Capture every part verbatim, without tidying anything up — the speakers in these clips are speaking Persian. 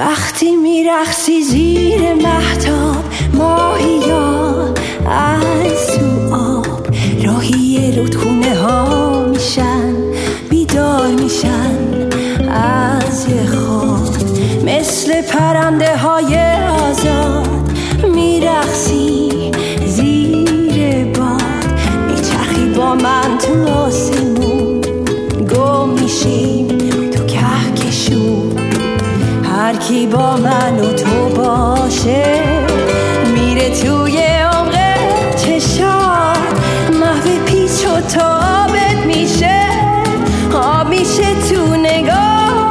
وقتی میرقصی زیر مهتاب ماهیا از تو آب راهی رودخونه ها میشن، بیدار میشن از یه خواب، مثل پرنده های آزاد میرقصی زیر باد، میچرخی با من تو آسمون، گم میشیم تو کهکشون، هر کی با من و تو باشه میره توی عمق چشات، محو پیچ و تابت میشه، آب میشه تو نگات.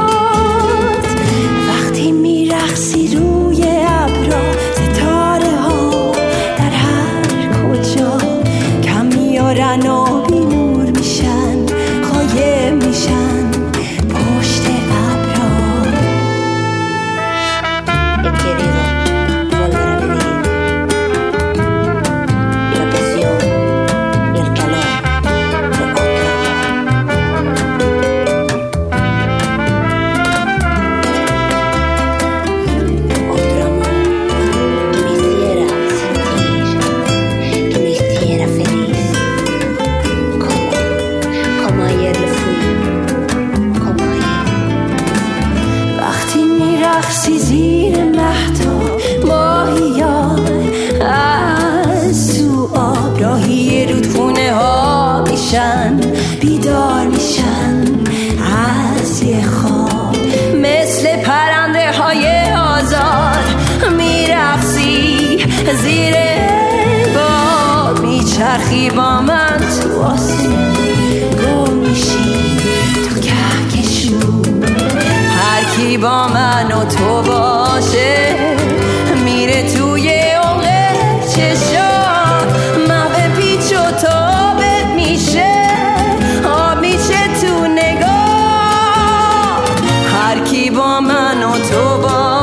وقتی میرقصی روی ابرا ستاره ها در هر کجا کم میارن و بی نور میشن، خایم میشن پشت ابرا. He querido volver a vivir la pasión y el calor de otro amor. Otro amor que me hiciera sentir, que me hiciera feliz, como, como ayer lo fui, como ayer. وقتی میرقصی زیر مهتاب ماهیا از تو آب راهی رودخونه ها میشن، بیدار میشن از یه خواب، مثل پرنده های آزاد میرقصی زیر باد، میچرخی با من تو آسمون، گم میشی تو کهکشون، هر کی با من و تو باشه میره توی عمق چشات، محو پیچ و تابت میشه، آب میشه تو نگاه، هر کی با من و تو باشه